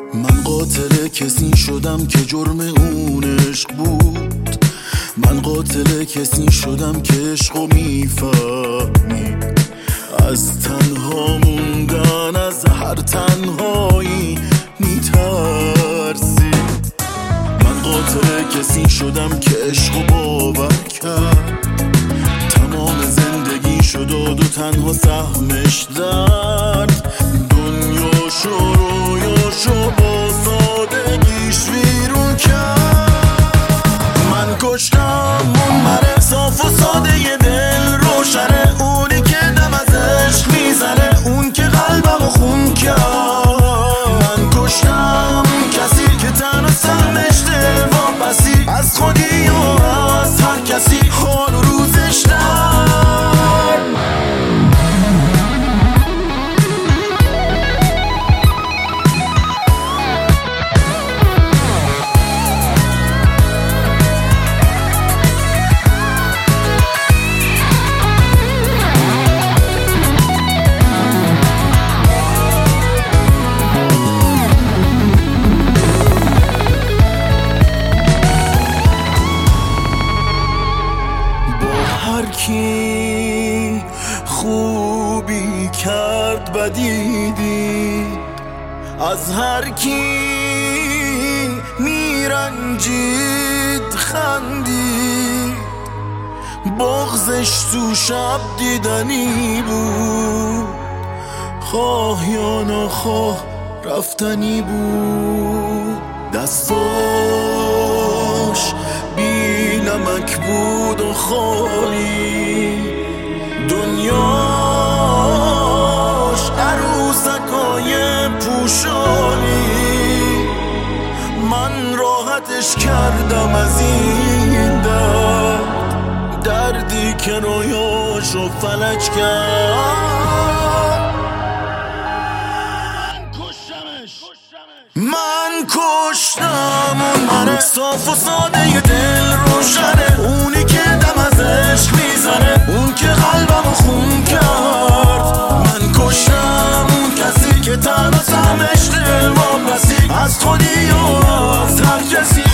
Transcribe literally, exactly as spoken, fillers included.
من قاتل کسی شدم که جرم اون عشق بود. من قاتل کسی شدم که عشقو میفهمید. از تنها موندن از هر تنهایی میترسی. من قاتل کسی شدم که عشقو باور کرد. تمام زندگی شد و دو تنها سهمش درد. دنیا شو رویاشو با سادگیش ویرون کرد. من کشتم اون مره صاف و ساده ی دل روشنه، اونی که دم از عشق میزنه، اون که قلبمو خون کرد. من کشتم کسی که تنها سهمش دل واپسی از خودی و از هر کسی حال و روزش در. هر کی خوبی کرد بدی دید، از هر کی میرنجید خندید. بغضش تو شب دیدنی بود، خواه یا نخواه رفتنی بود. دستاش بی نمک بود و خالی، دنیاش عروسکای پوشالی. من راحتش کردم از این درد، دردی که رویاشو فلج کرد. من کشتم اون مره صاف و ساده ی دل روشنه، اونی که دم از عشق میزنه، اون که قلبمو خون کرد. من کشتم اون کسی که تنها سهمش دل واپسی از خودی و از هر کسی